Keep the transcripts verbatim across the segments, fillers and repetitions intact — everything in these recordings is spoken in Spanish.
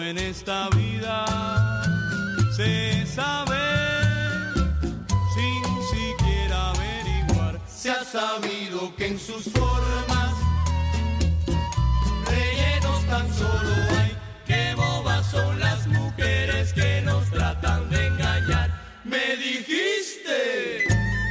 en esta vida se sabe sin siquiera averiguar. Se ha sabido que en sus formas rellenos tan solo hay. Qué bobas son las mujeres que nos tratan de engañar. Me dijiste,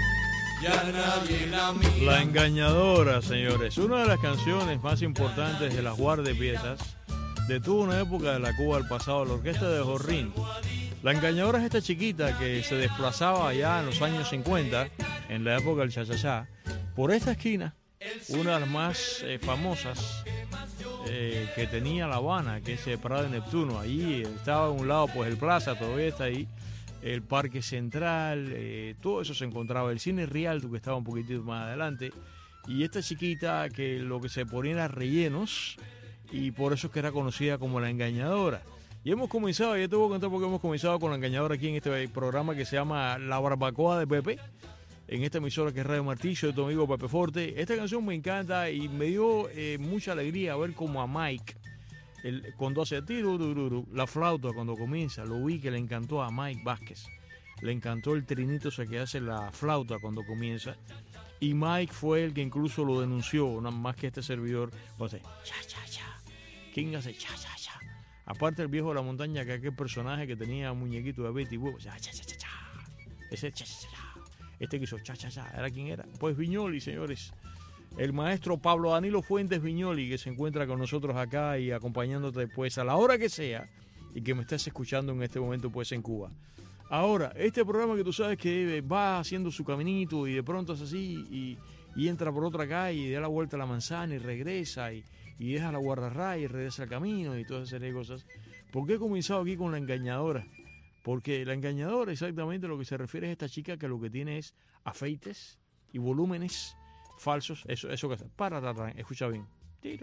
ya nadie la mira. La Engañadora, señores, una de las canciones más importantes de las guardapiezas de toda una época de la Cuba del pasado, la orquesta de Jorrín. La Engañadora es esta chiquita que se desplazaba allá en los años cincuenta, en la época del cha-cha-cha, por esta esquina, una de las más eh, famosas eh, que tenía La Habana, que es el Parada de Neptuno. Allí estaba a un lado pues el Plaza, todavía está ahí, el Parque Central, eh, todo eso se encontraba, el Cine Rialto que estaba un poquitito más adelante, y esta chiquita que lo que se ponía era rellenos, y por eso es que era conocida como La Engañadora. Y hemos comenzado, ya te voy a contar porque hemos comenzado con La Engañadora aquí en este programa que se llama La Barbacoa de Pepe, en esta emisora que es Radio Martillo, de tu amigo Pepe Forte. Esta canción me encanta y me dio eh, mucha alegría ver como a Mike, el, cuando hace tiro, la flauta cuando comienza, lo vi que le encantó a Mike Vázquez. Le encantó el trinito ese que hace la flauta cuando comienza. Y Mike fue el que incluso lo denunció, nada más que este servidor. O sea, cha, cha, cha. ¿Quién hace cha, cha, cha? Aparte el viejo de la montaña, que aquel personaje que tenía un muñequito de Betty Boop, cha, cha, cha, cha, cha. Ese cha, cha, cha, cha. Este que hizo cha, cha, cha. ¿Era quién era? Pues Viñoli, señores. El maestro Pablo Danilo Fuentes Viñoli, que se encuentra con nosotros acá y acompañándote pues a la hora que sea y que me estás escuchando en este momento pues en Cuba. Ahora, este programa que tú sabes que va haciendo su caminito y de pronto es así y, y entra por otra calle y da la vuelta a la manzana y regresa y, y deja la guardarraya y regresa al camino y toda esa serie de cosas. ¿Por qué he comenzado aquí con La Engañadora? Porque La Engañadora exactamente lo que se refiere es a esta chica que lo que tiene es afeites y volúmenes falsos, eso, eso que hace. Para, para, para, escucha bien. Ya,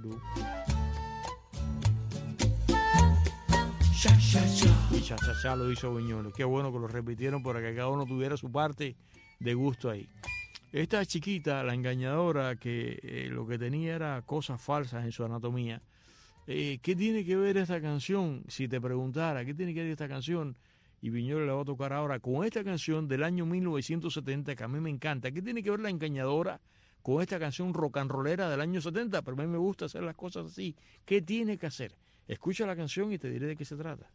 ya, ya. Y cha, cha, cha lo hizo Viñoles. Qué bueno que lo repitieron para que cada uno tuviera su parte de gusto ahí. Esta chiquita, La Engañadora, que eh, lo que tenía era cosas falsas en su anatomía. Eh, ¿Qué tiene que ver esta canción? Si te preguntara, ¿qué tiene que ver esta canción? Y Viñoles la va a tocar ahora con esta canción del año mil novecientos setenta, que a mí me encanta. ¿Qué tiene que ver La Engañadora con esta canción rock and rollera del año setenta? Pero a mí me gusta hacer las cosas así. ¿Qué tiene que hacer? Escucha la canción y te diré de qué se trata.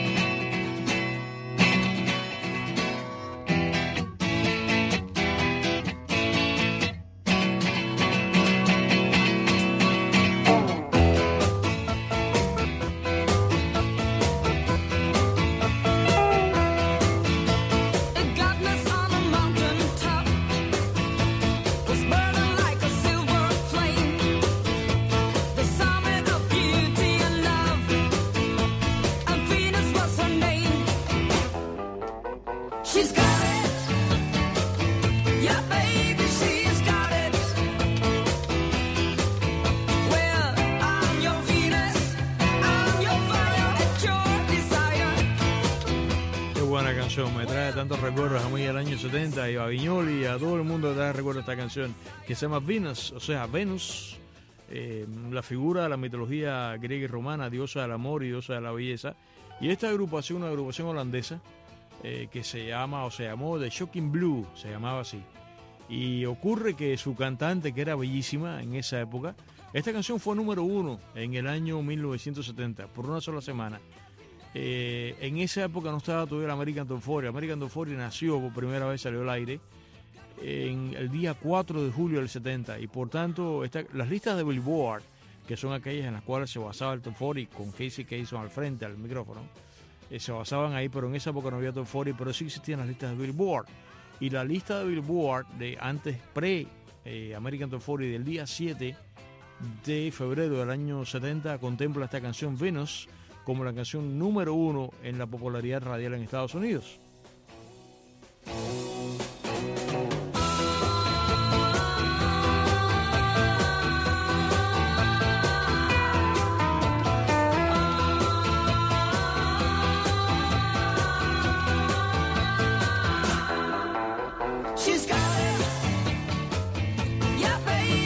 Me trae tantos recuerdos a mí del año setenta y a Viñoli y a todo el mundo le trae recuerdos esta canción que se llama Venus, o sea, Venus, eh, la figura de la mitología griega y romana, diosa del amor y diosa de la belleza. Y esta agrupación, una agrupación holandesa eh, que se llama, o se llamó The Shocking Blue, se llamaba así. Y ocurre que su cantante, que era bellísima en esa época, esta canción fue número uno en el año mil novecientos setenta, por una sola semana. Eh, en esa época no estaba todavía el American Top cuarenta. American Top cuarenta nació por primera vez, salió al aire en el día cuatro de julio del setenta y por tanto esta, las listas de Billboard, que son aquellas en las cuales se basaba el Top cuarenta con Casey Kasem al frente al micrófono, eh, se basaban ahí, pero en esa época no había Top cuarenta, pero sí existían las listas de Billboard. Y la lista de Billboard de antes pre eh, American Top cuarenta del día siete de febrero del año setenta contempla esta canción Venus como la canción número uno en la popularidad radial en Estados Unidos.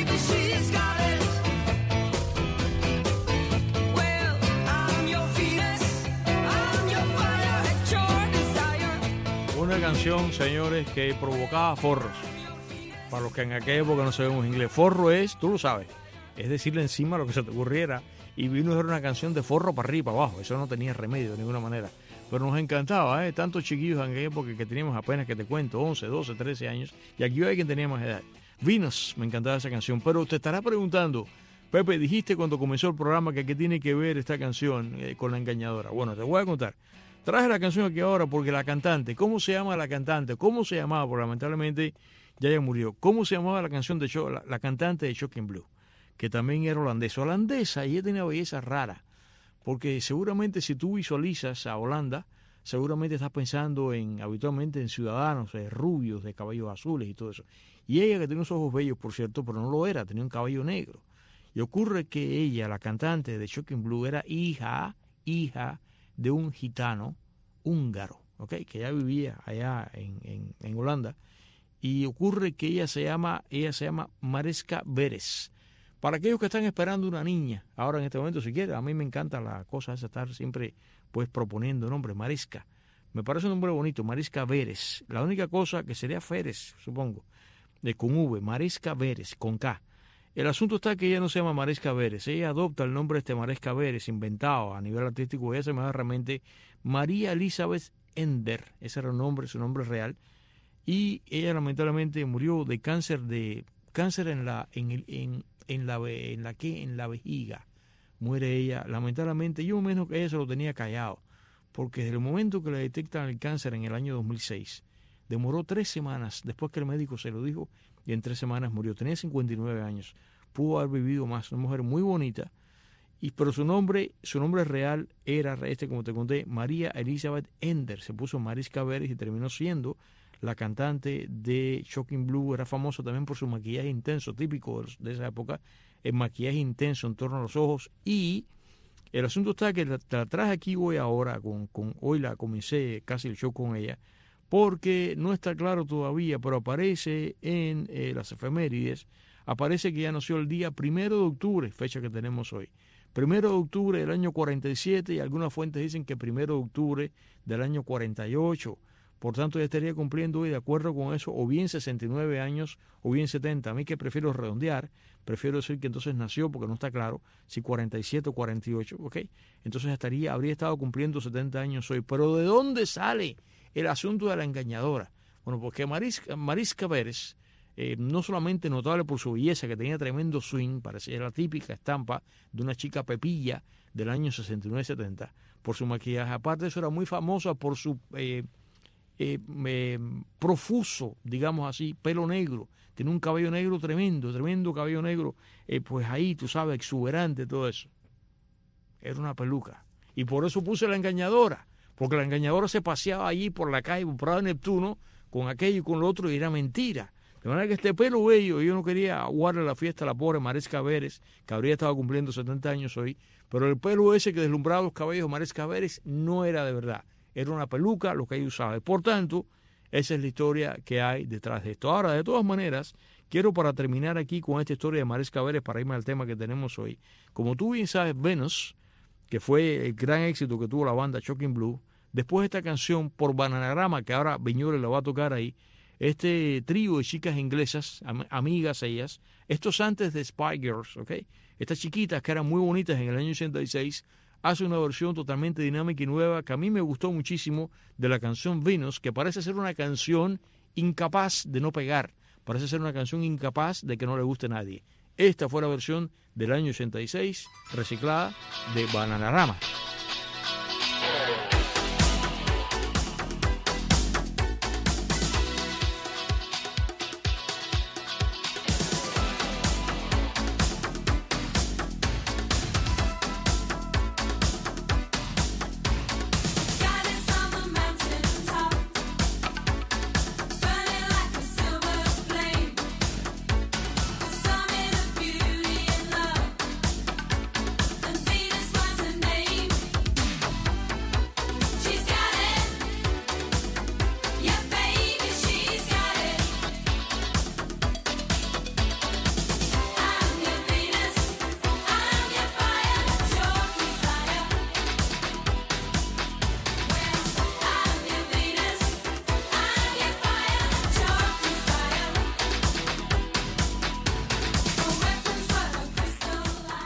Feet canción, señores, que provocaba forros. Para los que en aquella época no sabemos inglés. Forro es, tú lo sabes, es decirle encima lo que se te ocurriera. Y vino a ser una canción de forro para arriba, para abajo. Eso no tenía remedio de ninguna manera. Pero nos encantaba, ¿eh? Tantos chiquillos en aquella época que teníamos apenas, que te cuento, once, doce, trece años. Y aquí hay quien tenía más edad. Venus, me encantaba esa canción. Pero te estarás preguntando, Pepe, dijiste cuando comenzó el programa que qué tiene que ver esta canción eh, con La Engañadora. Bueno, te voy a contar. Traje la canción aquí ahora porque la cantante, ¿cómo se llama la cantante? ¿Cómo se llamaba? Porque lamentablemente ya ella murió. ¿Cómo se llamaba la canción de Cho- la, la cantante de Shocking Blue? Que también era holandesa. Holandesa, y ella tenía belleza rara. Porque seguramente si tú visualizas a Holanda, seguramente estás pensando en habitualmente en ciudadanos eh, rubios, de cabellos azules y todo eso. Y ella, que tenía unos ojos bellos, por cierto, pero no lo era, tenía un cabello negro. Y ocurre que ella, la cantante de Shocking Blue, era hija, hija de un gitano húngaro, ¿okay? Que ya vivía allá en, en, en Holanda. Y ocurre que ella se llama, ella se llama Mariska Veres. Para aquellos que están esperando una niña, ahora en este momento, si quieren, a mí me encanta la cosa esa, estar siempre pues proponiendo nombres. Mariska, me parece un nombre bonito, Mariska Veres. La única cosa que sería Feres, supongo, de con V, Mariska Veres, con K. El asunto está que ella no se llama Mariska Veres, ella adopta el nombre de este Mariska Veres, inventado a nivel artístico. Ella se llama realmente María Elizabeth Ender, ese era el nombre, su nombre real, y ella lamentablemente murió de cáncer de cáncer en la en el, en, en la en la que en la vejiga. Muere ella, lamentablemente. Yo menos que ella se lo tenía callado, porque desde el momento que le detectan el cáncer en el año dos mil seis, demoró tres semanas después que el médico se lo dijo, y en tres semanas murió. Tenía cincuenta y nueve años, pudo haber vivido más, una mujer muy bonita, y pero su nombre, su nombre real era este, como te conté, María Elizabeth Ender. Se puso Mariska Veres y terminó siendo la cantante de Shocking Blue. Era famosa también por su maquillaje intenso, típico de esa época, el maquillaje intenso en torno a los ojos. Y el asunto está que la, la traje aquí hoy ahora, con, con, hoy la comencé casi el show con ella, porque no está claro todavía, pero aparece en eh, las efemérides, aparece que ya nació el día primero de octubre, fecha que tenemos hoy. Primero de octubre del año cuarenta y siete, y algunas fuentes dicen que primero de octubre del año cuarenta y ocho. Por tanto, ya estaría cumpliendo hoy, de acuerdo con eso, o bien sesenta y nueve años o bien setenta. A mí que prefiero redondear, prefiero decir que entonces nació, porque no está claro si cuarenta y siete o cuarenta y ocho, ¿ok? Entonces estaría, habría estado cumpliendo setenta años hoy. Pero ¿de dónde sale el asunto de La Engañadora? Bueno, porque Mariska, Mariska Veres, eh, no solamente notable por su belleza, que tenía tremendo swing, parecía la típica estampa de una chica pepilla del año sesenta y nueve setenta, por su maquillaje. Aparte de eso, era muy famosa por su eh, eh, eh, profuso, digamos así, pelo negro. Tiene un cabello negro tremendo, tremendo cabello negro, eh, pues ahí, tú sabes, exuberante, todo eso. Era una peluca. Y por eso puse La Engañadora, porque La Engañadora se paseaba allí por la calle, por Prado de Neptuno, con aquello y con lo otro, y era mentira. De manera que este pelo bello, yo no quería aguarle la fiesta a la pobre Mariska Veres, que habría estado cumpliendo setenta años hoy, pero el pelo ese que deslumbraba los cabellos de Mariska Veres no era de verdad. Era una peluca lo que ella usaba. Y por tanto, esa es la historia que hay detrás de esto. Ahora, de todas maneras, quiero para terminar aquí con esta historia de Mariska Veres, para irme al tema que tenemos hoy. Como tú bien sabes, Venus, que fue el gran éxito que tuvo la banda Shocking Blue, después de esta canción por Bananarama, que ahora Viñoles la va a tocar ahí, este trío de chicas inglesas, am amigas ellas, estos antes de Spy Girls, ¿ok? Estas chiquitas que eran muy bonitas en el año ochenta y seis, hace una versión totalmente dinámica y nueva que a mí me gustó muchísimo de la canción Venus, que parece ser una canción incapaz de no pegar, parece ser una canción incapaz de que no le guste a nadie. Esta fue la versión del año ochenta y seis, reciclada, de Bananarama. Name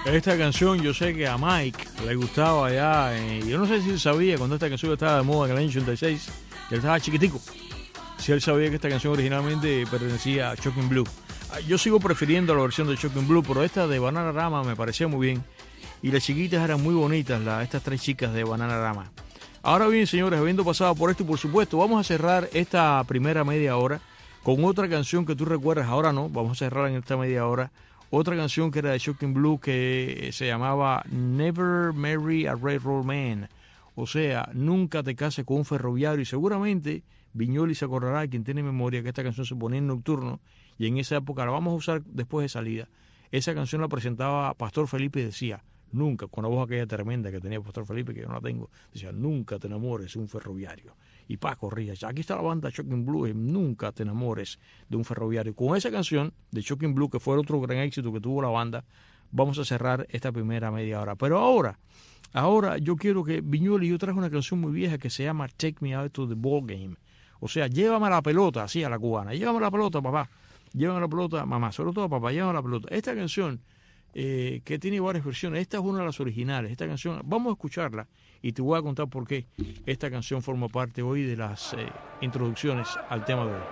Esta canción yo sé que a Mike le gustaba ya, eh, yo no sé si él sabía cuando esta canción estaba de moda en el año ochenta y seis, que él estaba chiquitico, si él sabía que esta canción originalmente pertenecía a Shocking Blue. Yo sigo prefiriendo la versión de Shocking Blue, pero esta de Bananarama me parecía muy bien y las chiquitas eran muy bonitas, la, estas tres chicas de Bananarama. Ahora bien, señores, habiendo pasado por esto y por supuesto, vamos a cerrar esta primera media hora con otra canción que tú recuerdas, ahora no, vamos a cerrar en esta media hora, otra canción que era de Shocking Blue que se llamaba Never Marry a Railroad Man, o sea, nunca te cases con un ferroviario, y seguramente Viñoly se acordará, quien tiene memoria, que esta canción se ponía en nocturno y en esa época la vamos a usar después de salida. Esa canción la presentaba Pastor Felipe y decía, nunca, con la voz aquella tremenda que tenía Pastor Felipe, que yo no la tengo, decía, nunca te enamores de un ferroviario. Y Paco corría, aquí está la banda Shocking Blue, y nunca te enamores de un ferroviario. Con esa canción de Shocking Blue, que fue otro gran éxito que tuvo la banda, vamos a cerrar esta primera media hora. Pero ahora, ahora yo quiero que Viñoly, yo traje una canción muy vieja que se llama Take Me Out to the Ball Game. O sea, llévame a la pelota, así a la cubana, llévame a la pelota, papá, llévame a la pelota, mamá, sobre todo papá, llévame a la pelota. Esta canción, eh, que tiene varias versiones, esta es una de las originales, esta canción, vamos a escucharla y te voy a contar por qué esta canción forma parte hoy de las eh, introducciones al tema de hoy.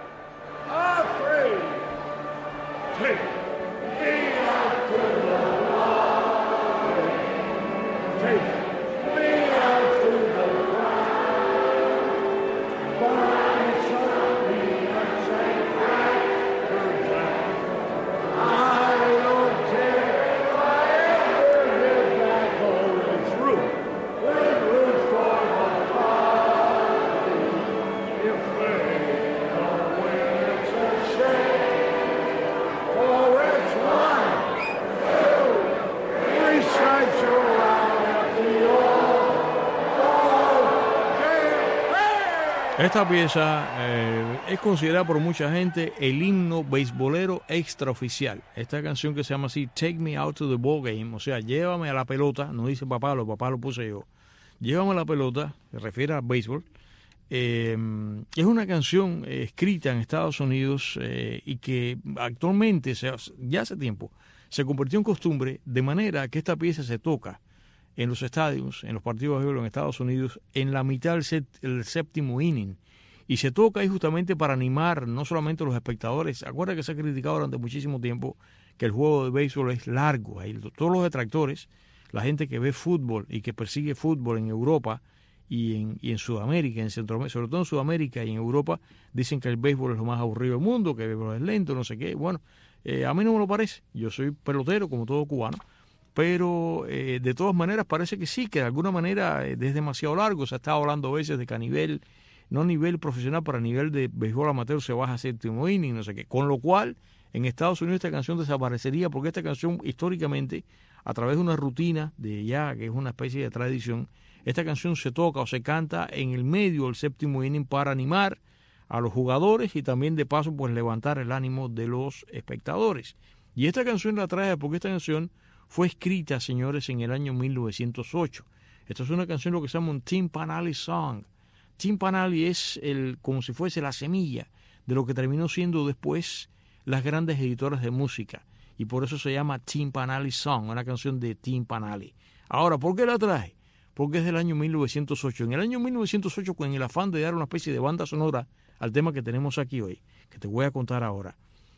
Esta pieza eh, es considerada por mucha gente el himno beisbolero extraoficial. Esta canción que se llama así, Take Me Out to the Ball Game, o sea, llévame a la pelota, no dice papá, lo papá lo puse yo. Llévame a la pelota, se refiere al béisbol. Eh, es una canción eh, escrita en Estados Unidos eh, y que actualmente, se, ya hace tiempo, se convirtió en costumbre, de manera que esta pieza se toca en los estadios, en los partidos de béisbol en Estados Unidos, en la mitad del set, el séptimo inning. Y se toca ahí justamente para animar no solamente a los espectadores. Acuérdate que se ha criticado durante muchísimo tiempo que el juego de béisbol es largo. Ahí, todos los detractores, la gente que ve fútbol y que persigue fútbol en Europa y en, y en Sudamérica, en Centroamérica, sobre todo en Sudamérica y en Europa, dicen que el béisbol es lo más aburrido del mundo, que el béisbol es lento, no sé qué. Bueno, eh, a mí no me lo parece. Yo soy pelotero, como todo cubano. Pero eh, de todas maneras parece que sí, que de alguna manera eh, es demasiado largo. Se ha estado hablando a veces de que a nivel, no a nivel profesional, pero a nivel de béisbol amateur se baja a séptimo inning, no sé qué. Con lo cual, en Estados Unidos esta canción desaparecería porque esta canción históricamente, a través de una rutina de ya, que es una especie de tradición, esta canción se toca o se canta en el medio del séptimo inning para animar a los jugadores y también de paso pues levantar el ánimo de los espectadores. Y esta canción la trae porque esta canción fue escrita, señores, en el año mil novecientos ocho. Esta es una canción lo que se llama un Timpanally Song. Timpanally es el, como si fuese la semilla de lo que terminó siendo después las grandes editoras de música. Y por eso se llama Timpanally Song, una canción de Timpanally. Ahora, ¿por qué la trae? Porque es del año mil novecientos ocho. En el año mil novecientos ocho, con el afán de dar una especie de banda sonora al tema que tenemos aquí hoy, que te voy a contar ahora.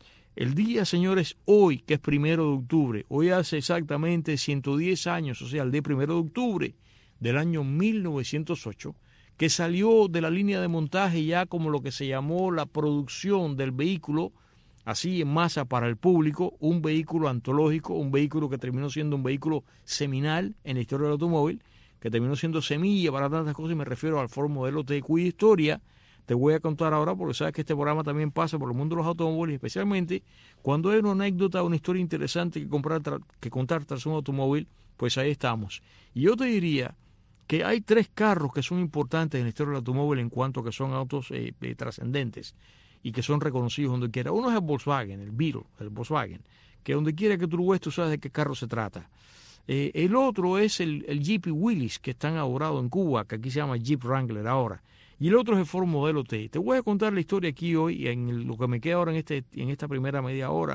El día, señores, hoy, que es primero de octubre, hoy hace exactamente ciento diez años, o sea, el día primero de octubre del año mil novecientos ocho, que salió de la línea de montaje ya como lo que se llamó la producción del vehículo, así en masa para el público, un vehículo antológico, un vehículo que terminó siendo un vehículo seminal en la historia del automóvil, que terminó siendo semilla para tantas cosas, y me refiero al Ford Modelo T, cuya historia te voy a contar ahora, porque sabes que este programa también pasa por el mundo de los automóviles, especialmente cuando hay una anécdota, una historia interesante que, comprar, que contar tras un automóvil, pues ahí estamos. Y yo te diría que hay tres carros que son importantes en la historia del automóvil en cuanto a que son autos eh, eh, trascendentes y que son reconocidos donde quiera. Uno es el Volkswagen, el Beetle, el Volkswagen, que donde quiera que tú lo ves, tú sabes de qué carro se trata. Eh, el otro es el, el Jeep Willys, que están adorado en Cuba, que aquí se llama Jeep Wrangler ahora. Y el otro es el Ford Modelo T. Te voy a contar la historia aquí hoy, en lo que me queda ahora en, este, en esta primera media hora,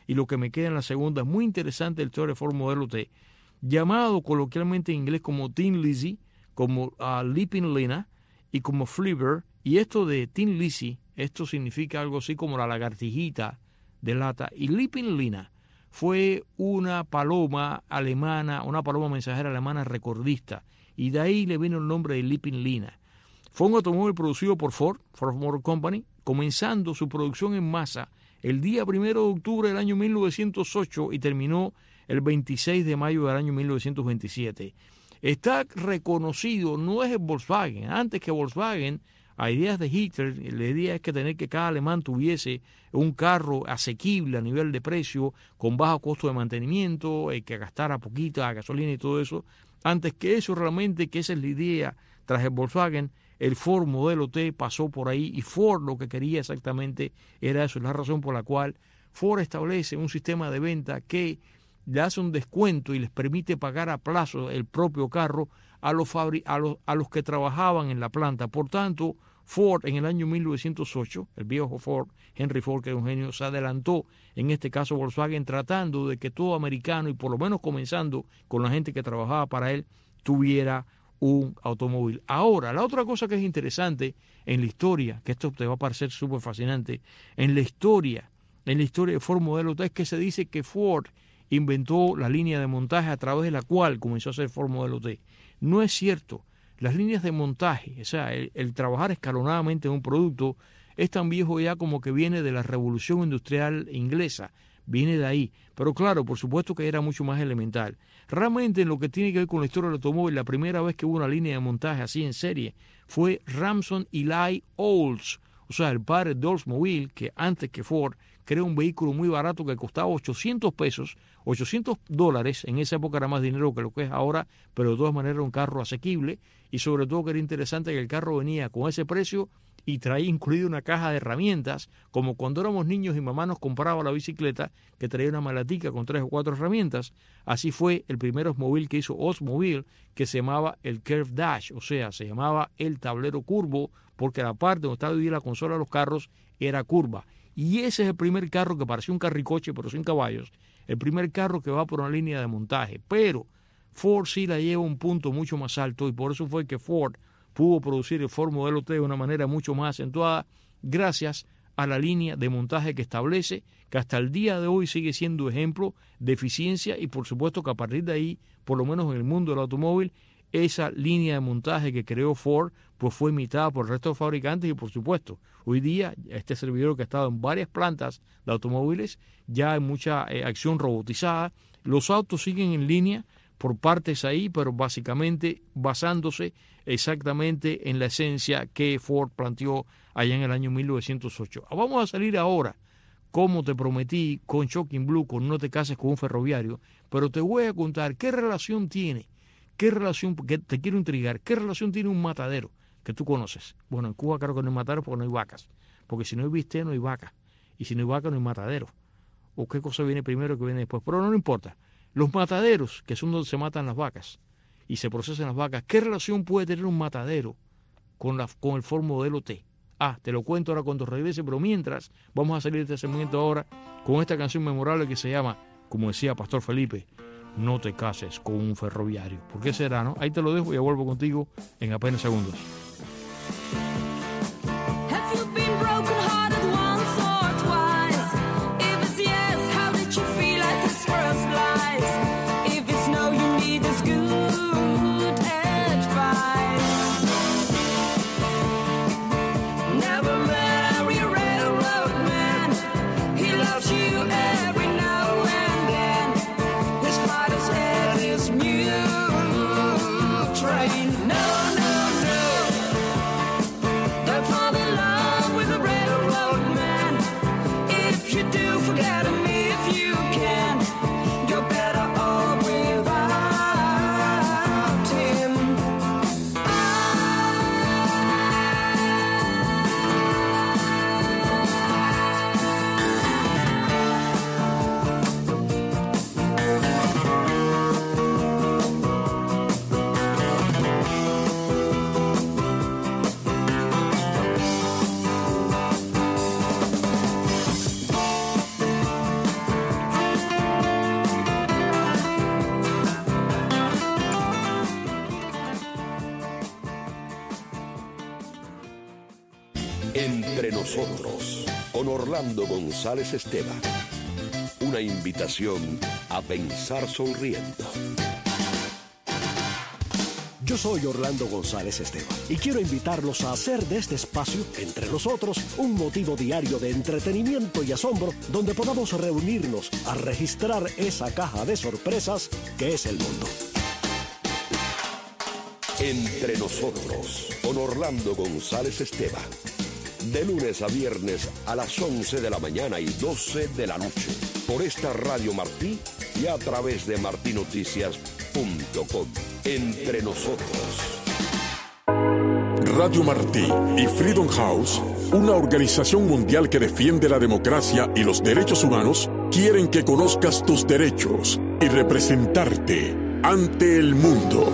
y lo que me queda en la segunda. Es muy interesante el historia de Ford Modelo T, llamado coloquialmente en inglés como Tin Lizzy, como uh, Leaping Lena y como Flivver. Y esto de Tin Lizzy, esto significa algo así como la lagartijita de lata. Y Leaping Lena fue una paloma alemana, una paloma mensajera alemana recordista. Y de ahí le vino el nombre de Leaping Lena. Fue un automóvil producido por Ford, Ford Motor Company, comenzando su producción en masa el día primero de octubre del año mil novecientos ocho y terminó el veintiséis de mayo del año mil novecientos veintisiete. Está reconocido, no es el Volkswagen. Antes que Volkswagen, a ideas de Hitler, la idea es que tener que cada alemán tuviese un carro asequible a nivel de precio, con bajo costo de mantenimiento, eh, que gastara poquita gasolina y todo eso. Antes que eso, realmente, que esa es la idea, tras el Volkswagen, el Ford Modelo T pasó por ahí y Ford lo que quería exactamente era eso. Es la razón por la cual Ford establece un sistema de venta que le hace un descuento y les permite pagar a plazo el propio carro a los, fabri- a los, a los que trabajaban en la planta. Por tanto, Ford en el año mil novecientos ocho, el viejo Ford, Henry Ford, que era un genio, se adelantó, en este caso Volkswagen, tratando de que todo americano, y por lo menos comenzando con la gente que trabajaba para él, tuviera un automóvil. Ahora, la otra cosa que es interesante en la historia, que esto te va a parecer súper fascinante, en la historia, en la historia de Ford Modelo T, es que se dice que Ford inventó la línea de montaje a través de la cual comenzó a hacer Ford Modelo T. No es cierto. Las líneas de montaje, o sea, el, el trabajar escalonadamente en un producto, es tan viejo ya como que viene de la Revolución Industrial Inglesa, viene de ahí. Pero claro, por supuesto que era mucho más elemental. Realmente en lo que tiene que ver con la historia del automóvil, la primera vez que hubo una línea de montaje así en serie fue Ramson Eli Olds, o sea, el padre de Oldsmobile, que antes que Ford creó un vehículo muy barato que costaba ochocientos pesos, ochocientos dólares, en esa época era más dinero que lo que es ahora, pero de todas maneras era un carro asequible y sobre todo que era interesante que el carro venía con ese precio y traía incluida una caja de herramientas, como cuando éramos niños y mamá nos compraba la bicicleta que traía una maletica con tres o cuatro herramientas. Así fue el primer Oldsmobile que hizo Oldsmobile, que se llamaba el Curve Dash, o sea, se llamaba el tablero curvo, porque la parte donde estaba dividida la consola de los carros era curva. Y ese es el primer carro que parecía un carricoche, pero sin caballos, el primer carro que va por una línea de montaje. Pero Ford sí la lleva a un punto mucho más alto y por eso fue que Ford pudo producir el Ford Modelo T de una manera mucho más acentuada gracias a la línea de montaje que establece, que hasta el día de hoy sigue siendo ejemplo de eficiencia y por supuesto que a partir de ahí, por lo menos en el mundo del automóvil, esa línea de montaje que creó Ford pues fue imitada por el resto de fabricantes y por supuesto hoy día este servidor que ha estado en varias plantas de automóviles ya hay mucha eh, acción robotizada. Los autos siguen en línea por partes ahí, pero básicamente basándose exactamente en la esencia que Ford planteó allá en el año mil novecientos ocho. Vamos a salir ahora, como te prometí, con Shocking Blue, con No te cases con un ferroviario, pero te voy a contar qué relación tiene, qué relación, porque te quiero intrigar, qué relación tiene un matadero que tú conoces. Bueno, en Cuba creo que no hay matadero porque no hay vacas, porque si no hay bistec no hay vaca, y si no hay vaca no hay matadero. O qué cosa viene primero que viene después, pero no, no importa. Los mataderos, que son donde se matan las vacas y se procesan las vacas, ¿qué relación puede tener un matadero con, la, con el Ford Modelo T? Ah, te lo cuento ahora cuando regrese, pero mientras vamos a salir de este segmento ahora con esta canción memorable que se llama, como decía Pastor Felipe, No te cases con un ferroviario. ¿Por qué será, no? Ahí te lo dejo y ya vuelvo contigo en apenas segundos. Entre nosotros, con Orlando González Esteban. Una invitación a pensar sonriendo. Yo soy Orlando González Esteban y quiero invitarlos a hacer de este espacio, Entre Nosotros, un motivo diario de entretenimiento y asombro donde podamos reunirnos a registrar esa caja de sorpresas que es el mundo. Entre Nosotros, con Orlando González Esteban. De lunes a viernes a las once de la mañana y doce de la noche. Por esta Radio Martí y a través de martí noticias punto com. Entre Nosotros. Radio Martí y Freedom House, una organización mundial que defiende la democracia y los derechos humanos, quieren que conozcas tus derechos y representarte ante el mundo.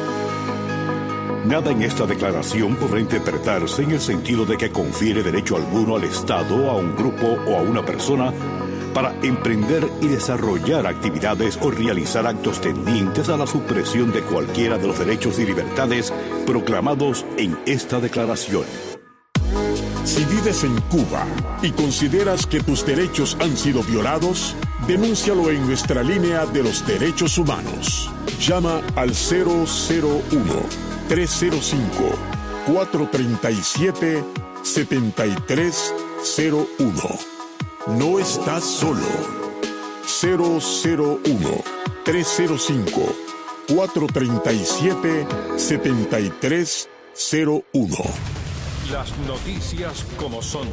Nada en esta declaración podrá interpretarse en el sentido de que confiere derecho alguno al Estado, a un grupo o a una persona para emprender y desarrollar actividades o realizar actos tendientes a la supresión de cualquiera de los derechos y libertades proclamados en esta declaración. Si vives en Cuba y consideras que tus derechos han sido violados, denúncialo en nuestra línea de los derechos humanos. Llama al cero cero uno, tres cero cinco, cuatro tres siete, siete tres cero uno. No estás solo. cero cero uno, tres cero cinco, cuatro tres siete, siete tres cero uno. Las noticias como son.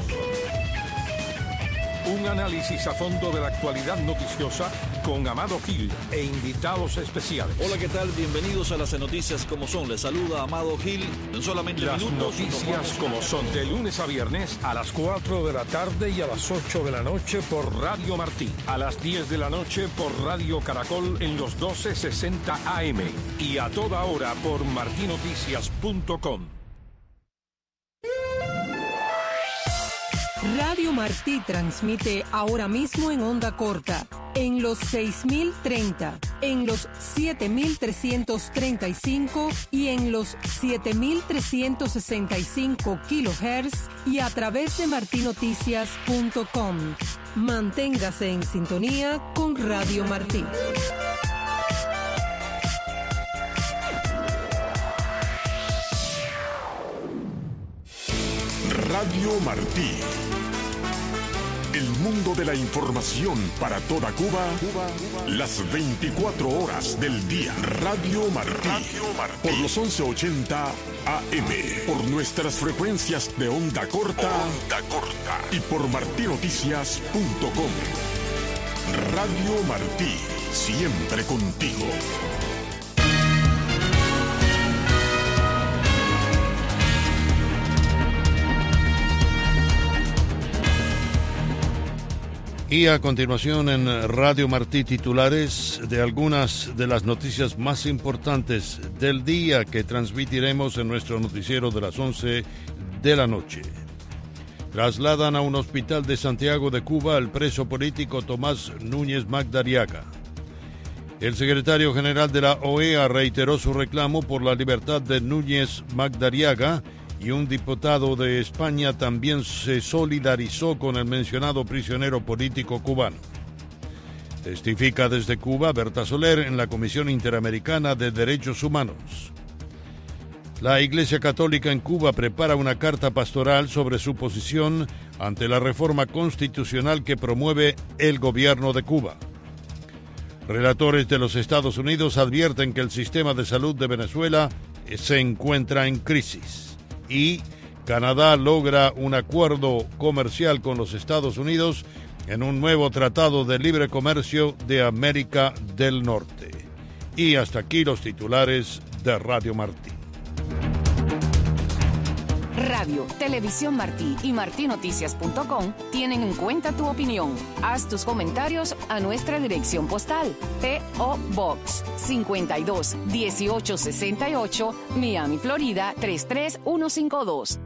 Un análisis a fondo de la actualidad noticiosa con Amado Gil e invitados especiales. Hola, ¿qué tal? Bienvenidos a las noticias como son. Les saluda Amado Gil. En solamente las minutos. Noticias como son. De lunes a viernes a las cuatro de la tarde y a las ocho de la noche por Radio Martí. A las diez de la noche por Radio Caracol en los doce sesenta A M. Y a toda hora por martí noticias punto com. Radio Martí transmite ahora mismo en onda corta, en los seis mil treinta, en los siete mil trescientos treinta y cinco y en los siete mil trescientos sesenta y cinco kilohertz y a través de martí noticias punto com. Manténgase en sintonía con Radio Martí. Radio Martí. El mundo de la información para toda Cuba, Cuba, Cuba. Las veinticuatro horas del día. Radio Martí. Radio Martí. Por los once ochenta A M. Por nuestras frecuencias de onda corta. Onda corta. Y por martí noticias punto com. Radio Martí. Siempre contigo. Y a continuación en Radio Martí, titulares de algunas de las noticias más importantes del día que transmitiremos en nuestro noticiero de las once de la noche. Trasladan a un hospital de Santiago de Cuba al preso político Tomás Núñez Magdariaga. El secretario general de la O E A reiteró su reclamo por la libertad de Núñez Magdariaga y un diputado de España también se solidarizó con el mencionado prisionero político cubano. Testifica desde Cuba Berta Soler en la Comisión Interamericana de Derechos Humanos. La Iglesia Católica en Cuba prepara una carta pastoral sobre su posición ante la reforma constitucional que promueve el gobierno de Cuba. Relatores de los Estados Unidos advierten que el sistema de salud de Venezuela se encuentra en crisis. Y Canadá logra un acuerdo comercial con los Estados Unidos en un nuevo tratado de libre comercio de América del Norte. Y hasta aquí los titulares de Radio Martí. Radio, Televisión Martí y martí noticias punto com tienen en cuenta tu opinión. Haz tus comentarios a nuestra dirección postal. P O Box cincuenta y dos, dieciocho sesenta y ocho, Miami, Florida tres tres uno cinco dos.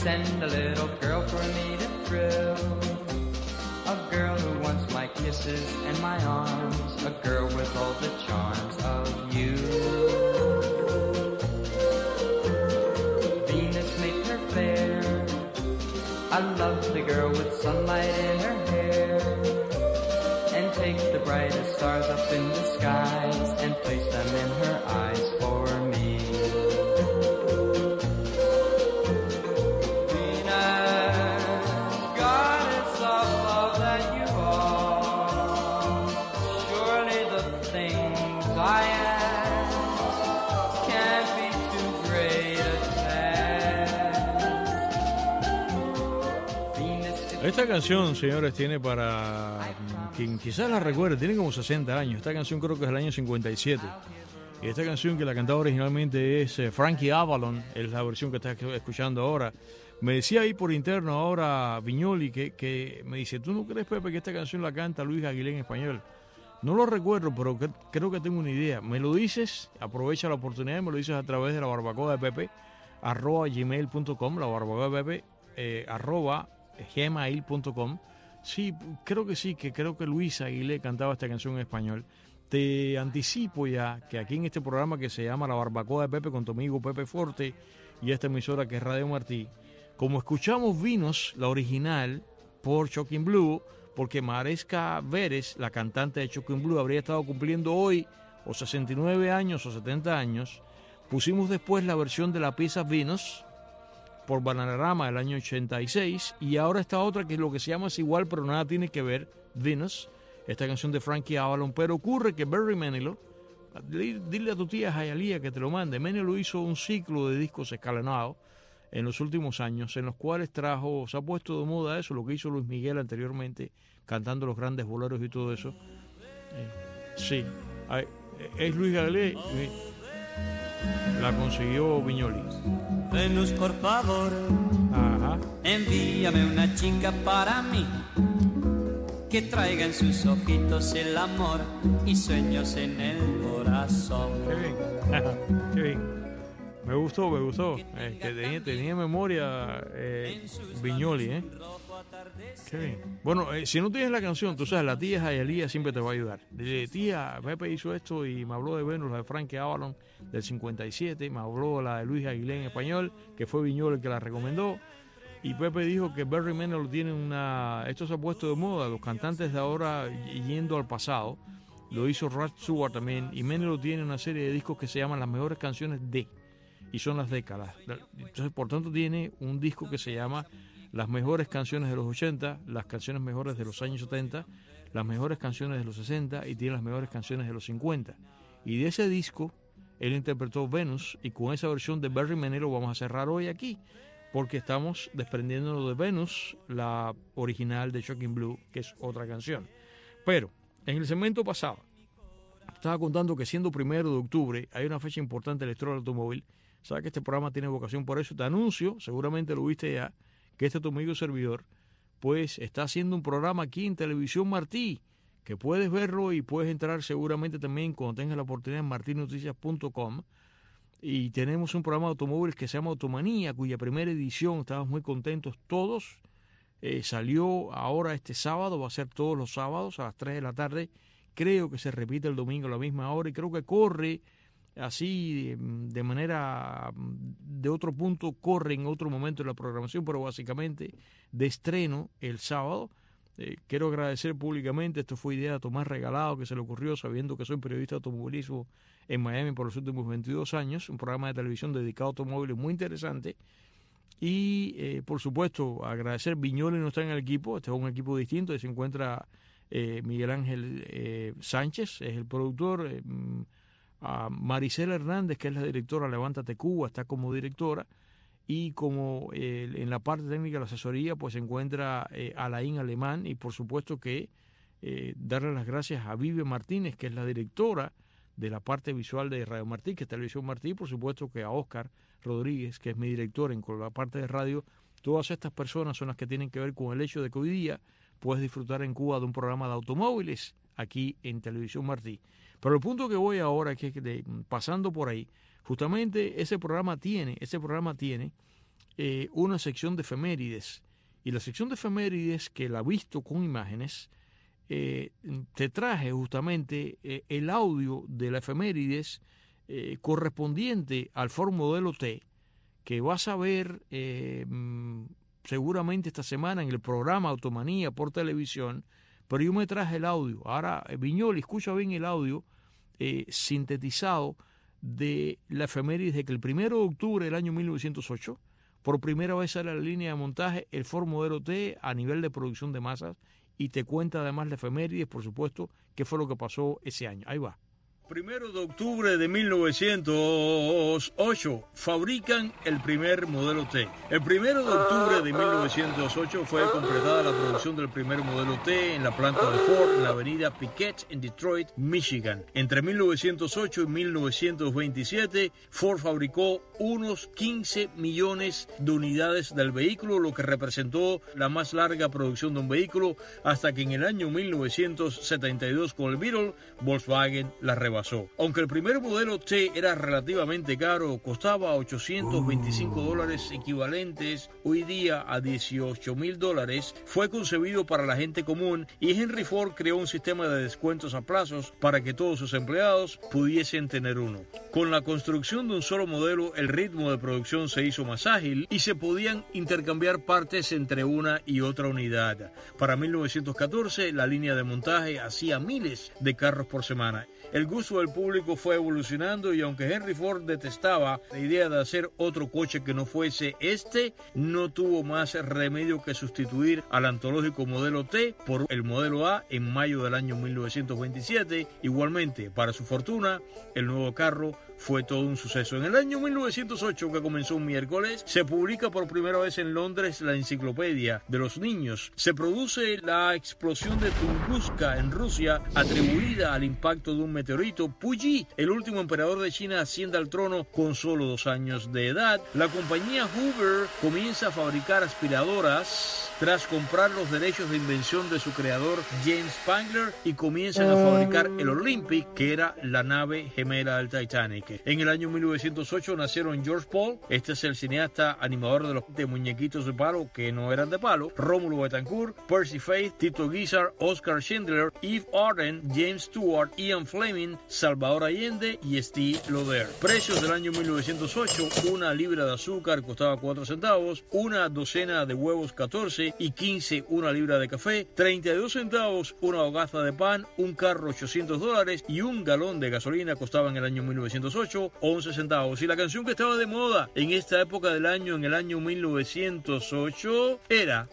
send a little girl for me to thrill. A girl who wants my kisses and my arms. A girl with all the charms of you. Venus made her fair. A lovely girl with sunlight in her hair. And take the brightest stars up in the skies and place them in her eyes for me. Esta canción, señores, tiene para quien quizás la recuerde, tiene como sesenta años. Esta canción creo que es del año cincuenta y siete. Y esta canción que la cantaba originalmente es eh, Frankie Avalon, es la versión que estás escuchando ahora. Me decía ahí por interno ahora Viñoli que, que me dice, ¿tú no crees, Pepe, que esta canción la canta Luis Aguilé en español? No lo recuerdo, pero que, creo que tengo una idea. Me lo dices, aprovecha la oportunidad, me lo dices a través de la barbacoa de Pepe, arroba gmail punto com, la barbacoa de Pepe, eh, arroba gmail punto com. Sí, creo que sí, que creo que Luis Aguilé cantaba esta canción en español. Te anticipo ya que aquí en este programa que se llama La Barbacoa de Pepe con tu amigo Pepe Forte y esta emisora que es Radio Martí, como escuchamos Vinos, la original, por Shocking Blue, porque Maresca Vélez, la cantante de Shocking Blue, habría estado cumpliendo hoy o sesenta y nueve años o setenta años, pusimos después la versión de la pieza Vinos por Bananarama del año ochenta y seis, y ahora esta otra que es lo que se llama es igual, pero nada tiene que ver, Venus, esta canción de Frankie Avalon. Pero ocurre que Barry Manilow, dile a tu tía Jayalía que te lo mande, Manilow hizo un ciclo de discos escalonados en los últimos años, en los cuales trajo, se ha puesto de moda eso, lo que hizo Luis Miguel anteriormente, cantando los grandes boleros y todo eso. Eh, sí, es Luis Aguilé. La consiguió Viñoli. Venus, por favor, ajá, envíame una chica para mí, que traiga en sus ojitos el amor y sueños en el corazón. Qué bien, qué bien. Me gustó, me gustó. Eh, que tenía, tenía memoria eh, Viñoli, ¿eh? Qué bien. Bueno, eh, si no tienes la canción, tú sabes, la tía Jayalía siempre te va a ayudar. Dile, tía, Pepe hizo esto y me habló de Venus, la de Frankie Avalon del cincuenta y siete, me habló la de Luis Aguilé en español, que fue Viñoli el que la recomendó. Y Pepe dijo que Barry Manilow tiene una... Esto se ha puesto de moda, los cantantes de ahora yendo al pasado. Lo hizo Rod Stewart también. Y Manilow tiene una serie de discos que se llaman Las Mejores Canciones de... Y son las décadas. Entonces, por tanto, tiene un disco que se llama Las Mejores Canciones de los ochenta, las canciones mejores de los años setenta, las mejores canciones de los sesenta y tiene las mejores canciones de los cincuenta. Y de ese disco, él interpretó Venus, y con esa versión de Barry Manilow vamos a cerrar hoy aquí, porque estamos desprendiéndonos de Venus, la original de Shocking Blue, que es otra canción. Pero, en el segmento pasado, estaba contando que siendo primero de octubre, hay una fecha importante en la historia del automóvil. Sabes que este programa tiene vocación por eso. Te anuncio, seguramente lo viste ya, que este tu amigo servidor, pues está haciendo un programa aquí en Televisión Martí, que puedes verlo y puedes entrar seguramente también cuando tengas la oportunidad en martí noticias punto com. Y tenemos un programa de automóviles que se llama Automanía, cuya primera edición, estamos muy contentos todos, eh, salió ahora este sábado, va a ser todos los sábados a las tres de la tarde, creo que se repite el domingo a la misma hora y creo que corre así de manera, de otro punto, corre en otro momento de la programación, pero básicamente de estreno el sábado. Eh, quiero agradecer públicamente, esto fue idea de Tomás Regalado, que se le ocurrió sabiendo que soy periodista de automovilismo en Miami por los últimos veintidós años, un programa de televisión dedicado a automóviles muy interesante. Y eh, por supuesto agradecer, Viñoli no está en el equipo, este es un equipo distinto, ahí se encuentra eh, Miguel Ángel eh, Sánchez, es el productor, eh, a Maricela Hernández, que es la directora Levántate Cuba, está como directora, y como eh, en la parte técnica de la asesoría pues se encuentra eh, Alain Alemán, y por supuesto que eh, darle las gracias a Vive Martínez, que es la directora de la parte visual de Radio Martí, que es Televisión Martí, y por supuesto que a Oscar Rodríguez, que es mi director en la parte de radio. Todas estas personas son las que tienen que ver con el hecho de que hoy día puedes disfrutar en Cuba de un programa de automóviles aquí en Televisión Martí. Pero el punto que voy ahora es que de, pasando por ahí, justamente ese programa tiene, ese programa tiene eh, una sección de efemérides. Y la sección de efemérides, que la he visto con imágenes, eh, te traje justamente eh, el audio de la efemérides eh, correspondiente al Ford Modelo T, que vas a ver eh, seguramente esta semana en el programa Automanía por televisión, pero yo me traje el audio. Ahora, Viñoli, escucha bien el audio eh, sintetizado de la efemérides de que el primero de octubre del año mil novecientos ocho, por primera vez sale a la línea de montaje el Ford Modelo T a nivel de producción de masas, y te cuenta además la efemérides, por supuesto, qué fue lo que pasó ese año. Ahí va. Primero de octubre de mil novecientos ocho fabrican el primer modelo T. El primero de octubre de mil novecientos ocho fue completada la producción del primer modelo T en la planta de Ford en la avenida Piquet en Detroit, Michigan. Entre mil novecientos ocho y mil novecientos veintisiete, Ford fabricó unos quince millones de unidades del vehículo, lo que representó la más larga producción de un vehículo, hasta que en el año mil novecientos setenta y dos con el Beetle, Volkswagen la rebasó. Aunque el primer modelo T era relativamente caro, costaba ochocientos veinticinco dólares equivalentes hoy día a dieciocho mil dólares, fue concebido para la gente común y Henry Ford creó un sistema de descuentos a plazos para que todos sus empleados pudiesen tener uno. Con la construcción de un solo modelo, el ritmo de producción se hizo más ágil y se podían intercambiar partes entre una y otra unidad. Para mil novecientos catorce, la línea de montaje hacía miles de carros por semana. El gusto del público fue evolucionando y aunque Henry Ford detestaba la idea de hacer otro coche que no fuese este, no tuvo más remedio que sustituir al antológico modelo T por el modelo A en mayo del año mil novecientos veintisiete. Igualmente, para su fortuna, el nuevo carro fue todo un suceso. En el año mil novecientos ocho, que comenzó un miércoles, se publica por primera vez en Londres la Enciclopedia de los Niños. Se produce la explosión de Tunguska en Rusia, atribuida al impacto de un meteorito. Puyi, el último emperador de China, asciende al trono con solo dos años de edad. La compañía Hoover comienza a fabricar aspiradoras tras comprar los derechos de invención de su creador James Spangler, y comienzan a fabricar el Olympic, que era la nave gemela del Titanic. En el año mil novecientos ocho nacieron George Paul, este es el cineasta animador de los de muñequitos de palo que no eran de palo, Rómulo Betancourt, Percy Faith, Tito Guizar, Oscar Schindler, Eve Arden, James Stewart, Ian Fleming, Salvador Allende y Steve Lauder. Precios del año mil novecientos ocho, una libra de azúcar costaba cuatro centavos, una docena de huevos catorce y quince una libra de café, treinta y dos centavos una hogaza de pan, un carro ochocientos dólares y un galón de gasolina costaba en el año mil novecientos ocho once centavos. Y la canción que estaba de moda en esta época del año, en el año mil novecientos ocho, era...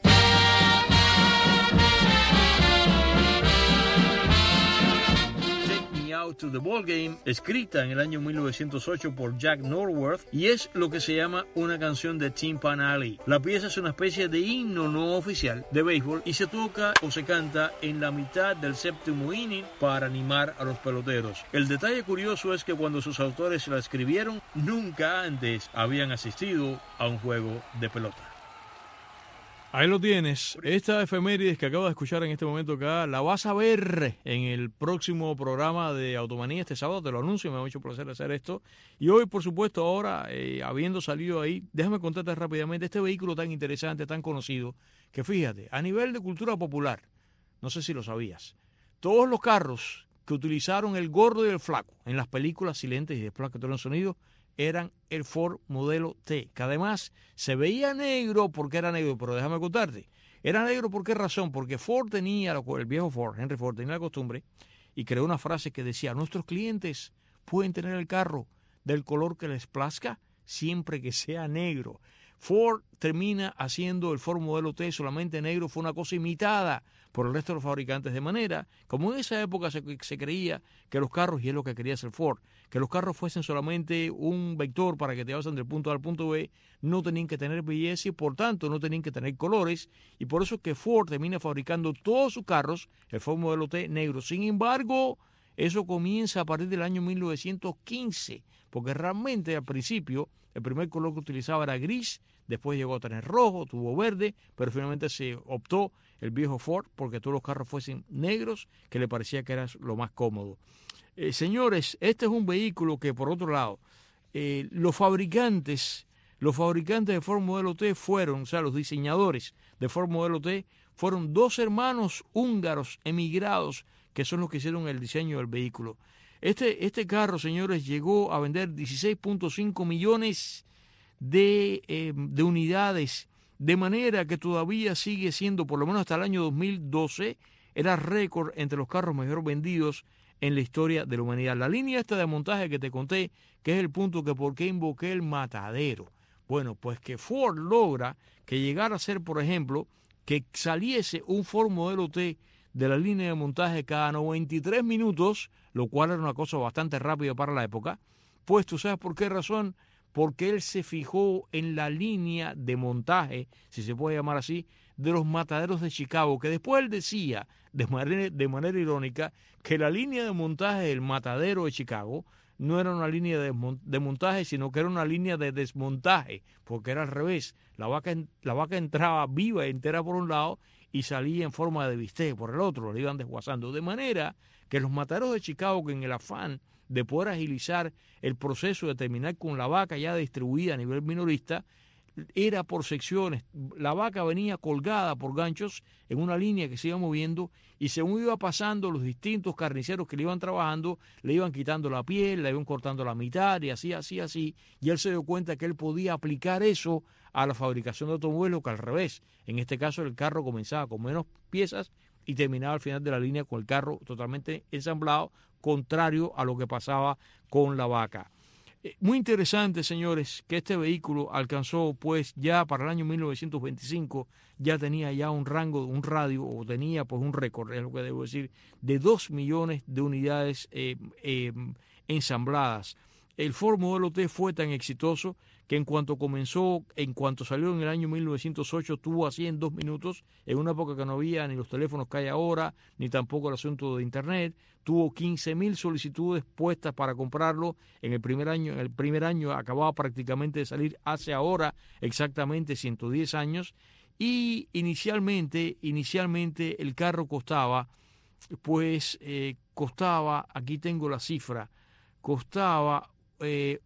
Out to the Ball Game, escrita en el año mil novecientos ocho por Jack Norworth, y es lo que se llama una canción de Tin Pan Alley. La pieza es una especie de himno no oficial de béisbol y se toca o se canta en la mitad del séptimo inning para animar a los peloteros. El detalle curioso es que cuando sus autores la escribieron, nunca antes habían asistido a un juego de pelota. Ahí lo tienes. Esta efemérides que acabo de escuchar en este momento acá, la vas a ver en el próximo programa de Automanía este sábado, te lo anuncio, me ha mucho placer hacer esto. Y hoy, por supuesto, ahora, eh, habiendo salido ahí, déjame contarte rápidamente este vehículo tan interesante, tan conocido, que fíjate, a nivel de cultura popular, no sé si lo sabías, todos los carros que utilizaron el gordo y el flaco en las películas silentes y después que tuvieron sonido, eran el Ford Modelo T, que además se veía negro porque era negro, pero déjame contarte, era negro ¿por qué razón? Porque Ford tenía, el viejo Ford, Henry Ford, tenía la costumbre y creó una frase que decía, nuestros clientes pueden tener el carro del color que les plazca siempre que sea negro. Ford termina haciendo el Ford Modelo T solamente negro, fue una cosa imitada por el resto de los fabricantes, de manera, como en esa época se, se creía que los carros, y es lo que quería hacer Ford, que los carros fuesen solamente un vector para que te llevasen del punto A al punto B, no tenían que tener belleza y por tanto no tenían que tener colores, y por eso es que Ford termina fabricando todos sus carros, el Ford Modelo T negro. Sin embargo, eso comienza a partir del año mil novecientos quince, porque realmente al principio el primer color que utilizaba era gris, después llegó a tener rojo, tuvo verde, pero finalmente se optó el viejo Ford porque todos los carros fuesen negros, que le parecía que era lo más cómodo. Eh, señores, este es un vehículo que, por otro lado, eh, los fabricantes Los fabricantes de Ford Modelo T fueron, o sea, los diseñadores de Ford Modelo T, fueron dos hermanos húngaros emigrados que son los que hicieron el diseño del vehículo. Este, este carro, señores, llegó a vender dieciséis punto cinco millones de, eh, de unidades, de manera que todavía sigue siendo, por lo menos hasta el año dos mil doce, era récord entre los carros mejor vendidos en la historia de la humanidad. La línea esta de montaje que te conté, que es el punto que por qué invoqué el matadero. Bueno, pues que Ford logra que llegara a ser, por ejemplo, que saliese un Ford Modelo T de la línea de montaje cada noventa y tres minutos, lo cual era una cosa bastante rápida para la época. Pues tú sabes por qué razón, porque él se fijó en la línea de montaje, si se puede llamar así, de los mataderos de Chicago, que después él decía, de manera, de manera irónica, que la línea de montaje del matadero de Chicago no era una línea de, de montaje, sino que era una línea de desmontaje, porque era al revés. La vaca, la vaca entraba viva entera por un lado y salía en forma de bistec por el otro, lo iban desguazando. De manera que los mataderos de Chicago, que en el afán de poder agilizar el proceso de terminar con la vaca ya distribuida a nivel minorista, era por secciones. La vaca venía colgada por ganchos en una línea que se iba moviendo y según iba pasando los distintos carniceros que le iban trabajando, le iban quitando la piel, le iban cortando la mitad y así, así, así. Y él se dio cuenta que él podía aplicar eso a la fabricación de automóviles, que al revés. En este caso el carro comenzaba con menos piezas y terminaba al final de la línea con el carro totalmente ensamblado, contrario a lo que pasaba con la vaca. Muy interesante, señores, que este vehículo alcanzó, pues, ya para el año mil novecientos veinticinco, ya tenía ya un rango, un radio, o tenía, pues, un récord, es lo que debo decir, de dos millones de unidades eh, eh, ensambladas. El Ford Modelo T fue tan exitoso que en cuanto comenzó, en cuanto salió en el año mil novecientos ocho, tuvo así en dos minutos, en una época que no había ni los teléfonos que hay ahora, ni tampoco el asunto de Internet, tuvo quince mil solicitudes puestas para comprarlo en el primer año. En el primer año acababa prácticamente de salir hace ahora exactamente ciento diez años, y inicialmente, inicialmente el carro costaba, pues eh, costaba, aquí tengo la cifra, costaba eh,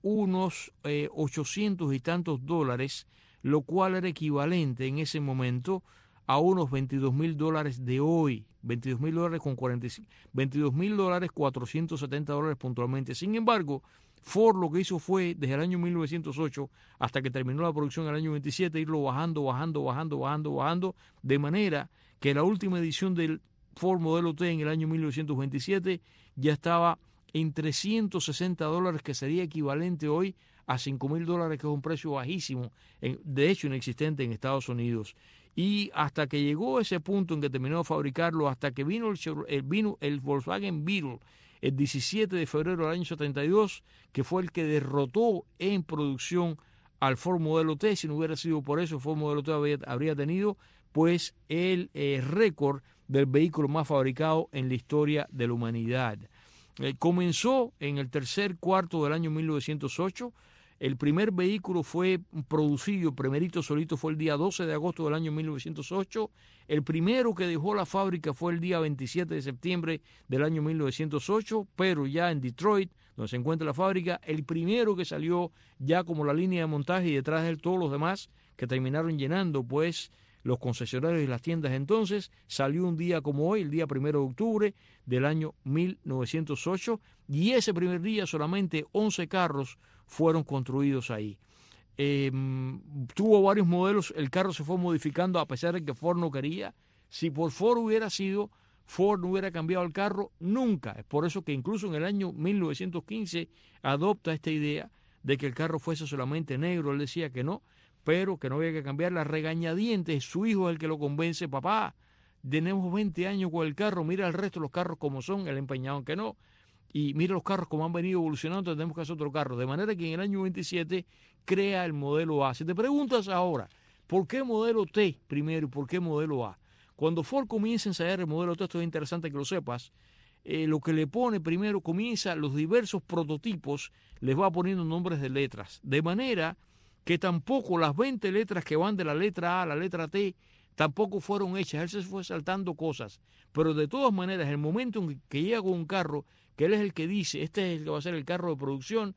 unos eh, ochocientos y tantos dólares, lo cual era equivalente en ese momento a unos veintidós mil dólares de hoy, veintidós mil dólares con cuarenta y cinco, veintidós mil dólares, cuatrocientos setenta dólares puntualmente. Sin embargo, Ford lo que hizo fue, desde el año mil novecientos ocho hasta que terminó la producción en el año veintisiete, irlo bajando, bajando, bajando, bajando, bajando, de manera que la última edición del Ford Modelo T en el año mil novecientos veintisiete ya estaba en trescientos sesenta dólares, que sería equivalente hoy a cinco mil dólares, que es un precio bajísimo, de hecho inexistente en Estados Unidos. Y hasta que llegó ese punto en que terminó de fabricarlo, hasta que vino el, el, vino el Volkswagen Beetle el diecisiete de febrero del año setenta y dos, que fue el que derrotó en producción al Ford Modelo T. Si no hubiera sido por eso, el Ford Modelo T habría, habría tenido pues el eh, récord del vehículo más fabricado en la historia de la humanidad. Eh, comenzó en el tercer cuarto del año mil novecientos ocho. El primer vehículo fue producido, el primerito solito, fue el día doce de agosto del año mil novecientos ocho. El primero que dejó la fábrica fue el día veintisiete de septiembre del año mil novecientos ocho, pero ya en Detroit, donde se encuentra la fábrica, el primero que salió ya como la línea de montaje, y detrás de él todos los demás que terminaron llenando pues los concesionarios y las tiendas entonces, salió un día como hoy, el día primero de octubre del año mil novecientos ocho, y ese primer día solamente once carros fueron construidos ahí. Eh, tuvo varios modelos, el carro se fue modificando a pesar de que Ford no quería. Si por Ford hubiera sido, Ford no hubiera cambiado el carro nunca. Es por eso que incluso en el año mil novecientos quince adopta esta idea de que el carro fuese solamente negro. Él decía que no, pero que no había que cambiar. La regañadientes, su hijo es el que lo convence: papá, tenemos veinte años con el carro, mira el resto de los carros como son, el empeñado en que no, y mira los carros como han venido evolucionando, tenemos que hacer otro carro. De manera que en el año veintisiete crea el modelo A. Si te preguntas ahora, ¿por qué modelo T primero y por qué modelo A? Cuando Ford comienza a ensayar el modelo T, esto es interesante que lo sepas, eh, lo que le pone primero, comienza los diversos prototipos, les va poniendo nombres de letras, de manera que tampoco las veinte letras que van de la letra A a la letra T tampoco fueron hechas. Él se fue saltando cosas, pero de todas maneras, el momento en que llega con un carro, que él es el que dice, este es el que va a ser el carro de producción,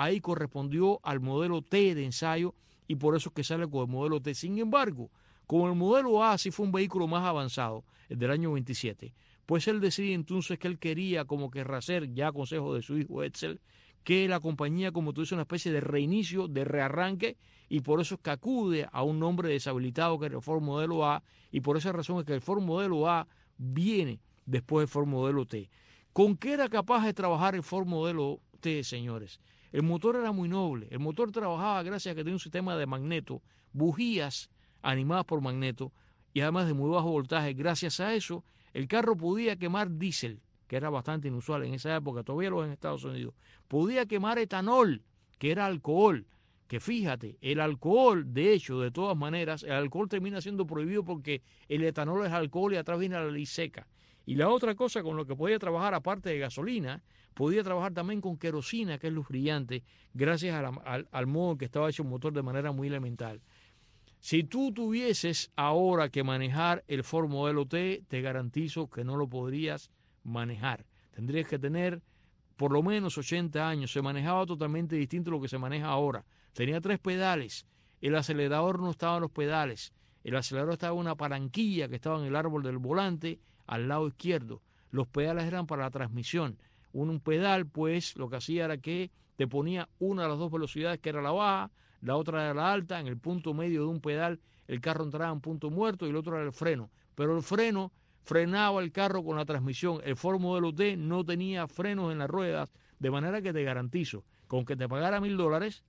ahí correspondió al modelo T de ensayo y por eso es que sale con el modelo T. Sin embargo, como el modelo A sí fue un vehículo más avanzado, el del año veintisiete, pues él decide entonces que él quería como que hacer, ya a consejo de su hijo Edsel, que la compañía, como tú dices, una especie de reinicio, de rearranque, y por eso es que acude a un nombre deshabilitado que es el Ford Modelo A, y por esa razón es que el Ford Modelo A viene después del Ford Modelo T. ¿Con qué era capaz de trabajar el Ford Modelo T, señores? El motor era muy noble, el motor trabajaba gracias a que tenía un sistema de magneto, bujías animadas por magneto, y además de muy bajo voltaje. Gracias a eso, el carro podía quemar diésel, que era bastante inusual en esa época, todavía lo es en Estados Unidos. Podía quemar etanol, que era alcohol, que fíjate, el alcohol, de hecho, de todas maneras, el alcohol termina siendo prohibido porque el etanol es alcohol y atrás viene la ley seca. Y la otra cosa con lo que podía trabajar, aparte de gasolina, podía trabajar también con querosina, que es luz brillante, gracias a la, al, al modo en que estaba hecho el motor de manera muy elemental. Si tú tuvieses ahora que manejar el Ford Modelo T, te garantizo que no lo podrías manejar. Tendrías que tener por lo menos ochenta años. Se manejaba totalmente distinto a lo que se maneja ahora. Tenía tres pedales. El acelerador no estaba en los pedales. El acelerador estaba en una palanquilla que estaba en el árbol del volante al lado izquierdo. Los pedales eran para la transmisión. Un pedal, pues, lo que hacía era que te ponía una de las dos velocidades, que era la baja, la otra era la alta. En el punto medio de un pedal el carro entraba en punto muerto y el otro era el freno. Pero el freno frenaba el carro con la transmisión. El Ford Modelo T no tenía frenos en las ruedas, de manera que te garantizo, con que te pagara mil dólares,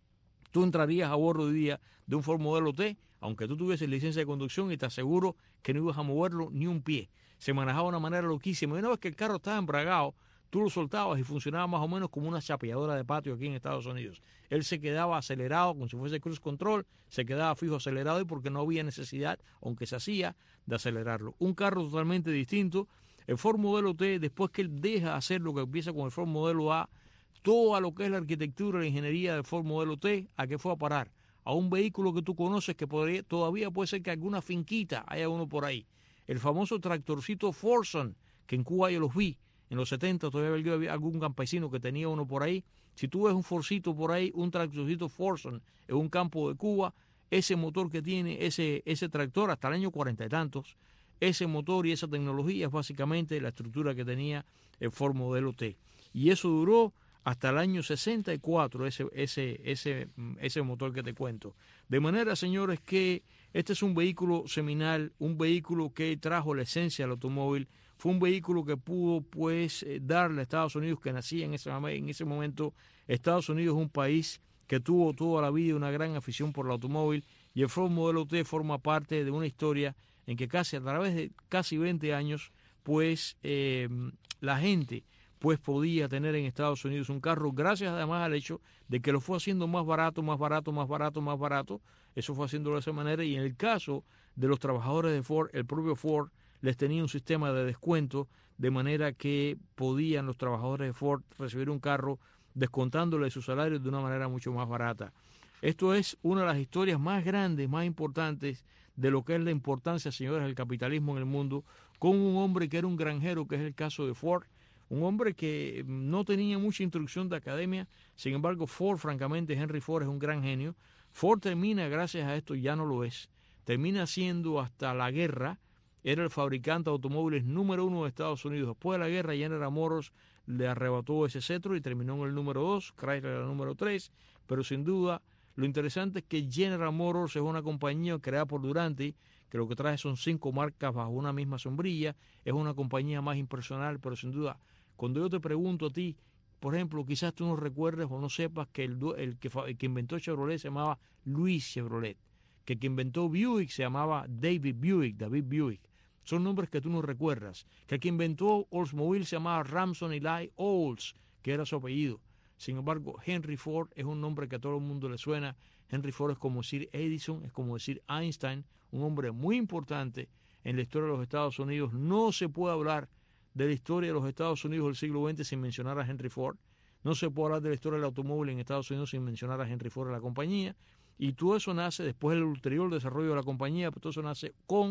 tú entrarías a bordo hoy día de un Ford Modelo T, aunque tú tuvieses licencia de conducción, y te aseguro que no ibas a moverlo ni un pie. Se manejaba de una manera loquísima. Y una vez que el carro estaba embragado, tú lo soltabas y funcionaba más o menos como una chapeadora de patio aquí en Estados Unidos. Él se quedaba acelerado, como si fuese cruise control, se quedaba fijo acelerado, y porque no había necesidad, aunque se hacía, de acelerarlo. Un carro totalmente distinto. El Ford Modelo T, después que él deja hacer lo que empieza con el Ford Modelo A, toda lo que es la arquitectura y la ingeniería del Ford Modelo T, ¿a qué fue a parar? A un vehículo que tú conoces, que podría, todavía puede ser que alguna finquita haya uno por ahí. El famoso tractorcito Fordson, que en Cuba yo los vi. En los setenta todavía había algún campesino que tenía uno por ahí. Si tú ves un Fordcito por ahí, un tractorcito Fordson en un campo de Cuba, ese motor que tiene ese, ese tractor hasta el año cuarenta y tantos, ese motor y esa tecnología es básicamente la estructura que tenía el Ford Modelo T. Y eso duró hasta el año sesenta y cuatro, ese, ese, ese, ese motor que te cuento. De manera, señores, que este es un vehículo seminal, un vehículo que trajo la esencia del automóvil. Fue un vehículo que pudo, pues, darle a Estados Unidos, que nacía en ese, en ese momento. Estados Unidos es un país que tuvo toda la vida una gran afición por el automóvil, y el Ford Modelo T forma parte de una historia en que casi a través de casi veinte años, pues, eh, la gente pues podía tener en Estados Unidos un carro, gracias además al hecho de que lo fue haciendo más barato, más barato, más barato, más barato. Eso fue haciéndolo de esa manera, y en el caso de los trabajadores de Ford, el propio Ford les tenía un sistema de descuento, de manera que podían los trabajadores de Ford recibir un carro descontándole sus salarios de una manera mucho más barata. Esto es una de las historias más grandes, más importantes de lo que es la importancia, señores, del capitalismo en el mundo, con un hombre que era un granjero, que es el caso de Ford, un hombre que no tenía mucha instrucción de academia. Sin embargo, Ford, francamente, Henry Ford es un gran genio. Ford termina, gracias a esto, ya no lo es, termina siendo hasta la guerra, era el fabricante de automóviles número uno de Estados Unidos. Después de la guerra, General Motors le arrebató ese cetro y terminó en el número dos, Chrysler era el número tres, pero sin duda lo interesante es que General Motors es una compañía creada por Duranty, que lo que trae son cinco marcas bajo una misma sombrilla. Es una compañía más impersonal, pero sin duda, cuando yo te pregunto a ti, por ejemplo, quizás tú no recuerdes o no sepas que el, el, que, el que inventó Chevrolet se llamaba Louis Chevrolet, que el que inventó Buick se llamaba David Buick, David Buick. Son nombres que tú no recuerdas. Que el que inventó Oldsmobile se llamaba Ramson Eli Olds, que era su apellido. Sin embargo, Henry Ford es un nombre que a todo el mundo le suena. Henry Ford es como decir Edison, es como decir Einstein, un hombre muy importante en la historia de los Estados Unidos. No se puede hablar de la historia de los Estados Unidos del siglo veinte sin mencionar a Henry Ford. No se puede hablar de la historia del automóvil en Estados Unidos sin mencionar a Henry Ford y la compañía. Y todo eso nace después del ulterior desarrollo de la compañía, pero todo eso nace con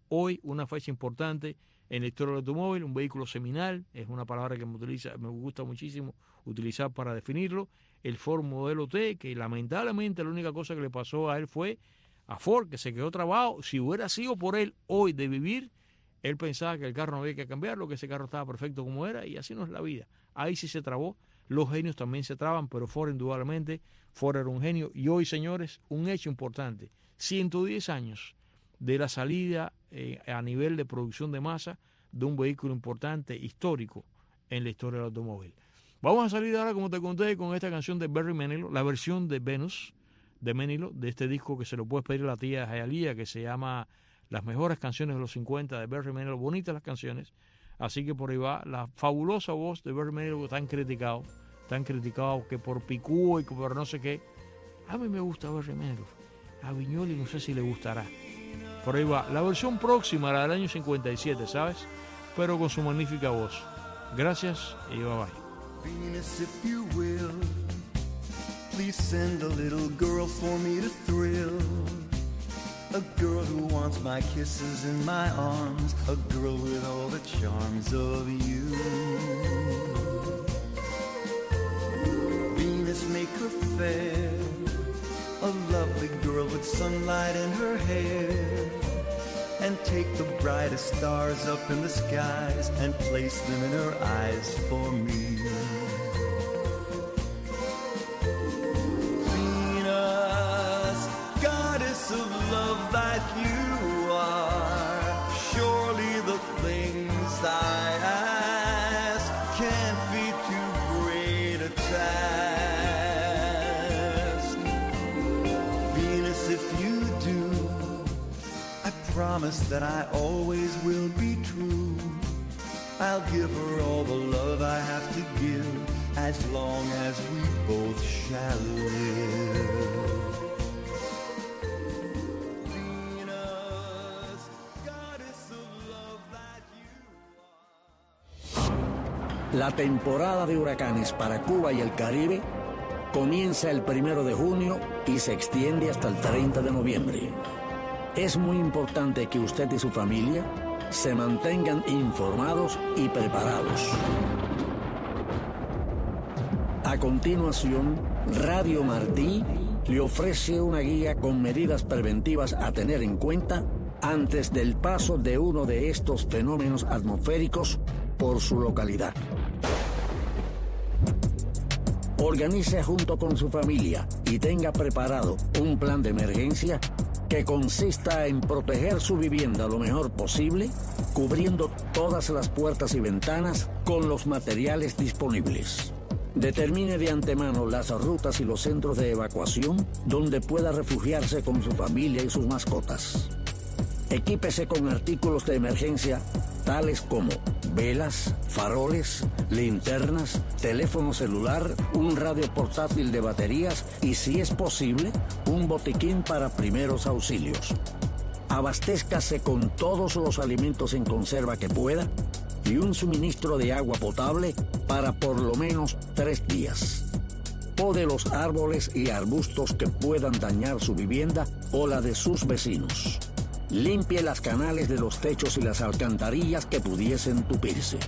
hoy una fecha importante en la historia del automóvil, un vehículo seminal, es una palabra que me, utiliza, me gusta muchísimo utilizar para definirlo, el Ford Modelo T, que lamentablemente la única cosa que le pasó a él fue a Ford, que se quedó trabado. Si hubiera sido por él hoy de vivir, él pensaba que el carro no había que cambiarlo, que ese carro estaba perfecto como era, y así no es la vida. Ahí sí se trabó. Los genios también se traban, pero Ford indudablemente, Ford era un genio. Y hoy, señores, un hecho importante, ciento diez años de la salida eh, a nivel de producción de masa de un vehículo importante, histórico en la historia del automóvil. Vamos a salir ahora, como te conté, con esta canción de Barry Manilow, la versión de Venus de Manilow, de este disco que se lo puedes pedir a la tía Hialeah, que se llama Las mejores canciones de los cincuenta de Barry Manilow, bonitas las canciones. Así que por ahí va la fabulosa voz de Barry Manilow, tan criticado, tan criticado que por picúo y por no sé qué. A mí me gusta Barry Manilow, a Viñoli no sé si le gustará. Por ahí va, la versión próxima, la del año cincuenta y siete, ¿sabes? Pero con su magnífica voz. Gracias y bye bye. Venus, if you will, please send a little girl for me to thrill. A girl who wants my kisses in my arms, a girl with all the charms of you. Venus, make her fair, a lovely girl with sunlight in her hair. And take the brightest stars up in the skies and place them in her eyes for me. Venus, goddess of love that you are, surely the things I ask can't be too great a task. Venus, if you do, I promise that I always will be true. I'll give her all the love I have to give, as long as we both shall live. Venus, goddess of love that you are. La temporada de huracanes para Cuba y el Caribe comienza el primero de junio y se extiende hasta el treinta de noviembre. Es muy importante que usted y su familia se mantengan informados y preparados. A continuación, Radio Martí le ofrece una guía con medidas preventivas a tener en cuenta antes del paso de uno de estos fenómenos atmosféricos por su localidad. Organice junto con su familia y tenga preparado un plan de emergencia que consista en proteger su vivienda lo mejor posible, cubriendo todas las puertas y ventanas con los materiales disponibles. Determine de antemano las rutas y los centros de evacuación donde pueda refugiarse con su familia y sus mascotas. Equípese con artículos de emergencia tales como velas, faroles, linternas, teléfono celular, un radio portátil de baterías y, si es posible, un botiquín para primeros auxilios. Abastézcase con todos los alimentos en conserva que pueda y un suministro de agua potable para por lo menos tres días. Pode los árboles y arbustos que puedan dañar su vivienda o la de sus vecinos. Limpie las canales de los techos y las alcantarillas que pudiesen tupirse.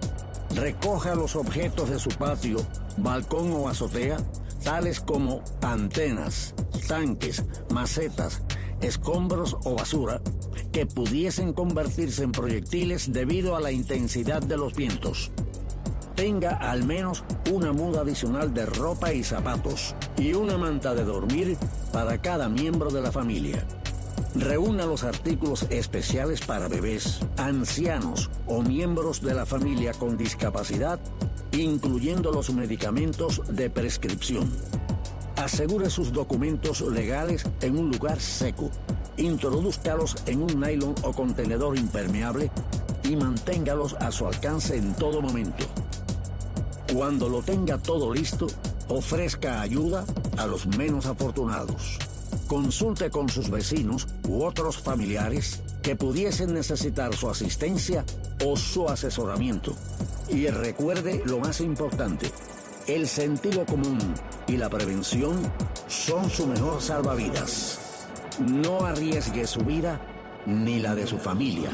Recoja los objetos de su patio, balcón o azotea, tales como antenas, tanques, macetas, escombros o basura, que pudiesen convertirse en proyectiles debido a la intensidad de los vientos. Tenga al menos una muda adicional de ropa y zapatos y una manta de dormir para cada miembro de la familia. Reúna los artículos especiales para bebés, ancianos o miembros de la familia con discapacidad, incluyendo los medicamentos de prescripción. Asegure sus documentos legales en un lugar seco. Introdúzcalos en un nylon o contenedor impermeable y manténgalos a su alcance en todo momento. Cuando lo tenga todo listo, ofrezca ayuda a los menos afortunados. Consulte con sus vecinos u otros familiares que pudiesen necesitar su asistencia o su asesoramiento. Y recuerde lo más importante, el sentido común y la prevención son su mejor salvavidas. No arriesgue su vida ni la de su familia.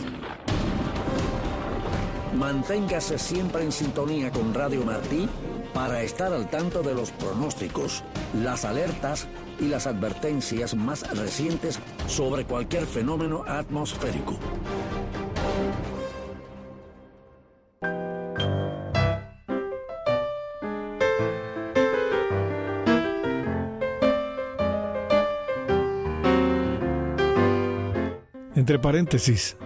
Manténgase siempre en sintonía con Radio Martí para estar al tanto de los pronósticos, las alertas y las advertencias más recientes sobre cualquier fenómeno atmosférico. Entre paréntesis,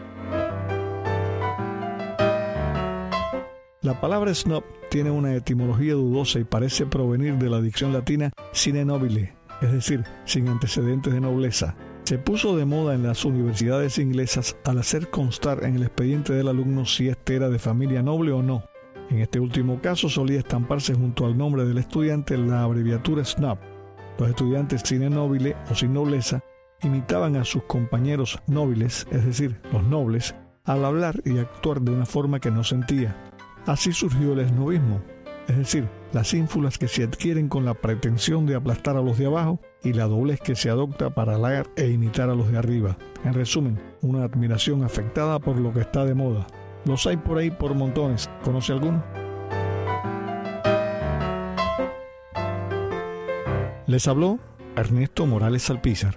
la palabra snob tiene una etimología dudosa y parece provenir de la dicción latina sine nobile, es decir, sin antecedentes de nobleza. Se puso de moda en las universidades inglesas al hacer constar en el expediente del alumno si éste era de familia noble o no. En este último caso solía estamparse junto al nombre del estudiante la abreviatura snob. Los estudiantes sine nobile o sin nobleza imitaban a sus compañeros nobles, es decir, los nobles, al hablar y actuar de una forma que no sentía. Así surgió el esnobismo, es decir, las ínfulas que se adquieren con la pretensión de aplastar a los de abajo y la doblez que se adopta para halagar e imitar a los de arriba. En resumen, una admiración afectada por lo que está de moda. Los hay por ahí por montones. ¿Conoce alguno? Les habló Ernesto Morales Alpizar.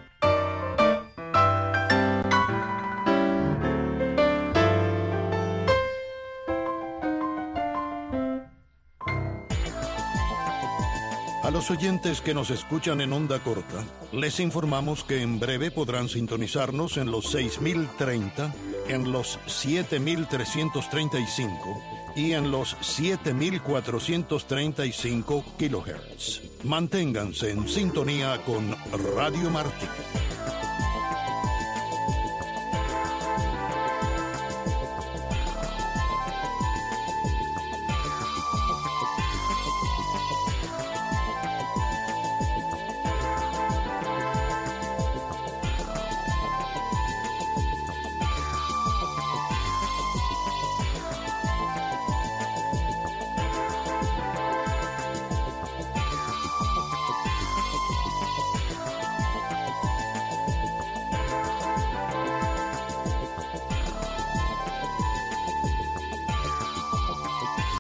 A los oyentes que nos escuchan en onda corta, les informamos que en breve podrán sintonizarnos en los seis mil treinta, en los siete mil trescientos treinta y cinco y en los siete mil cuatrocientos treinta y cinco kilohertz. Manténganse en sintonía con Radio Martí.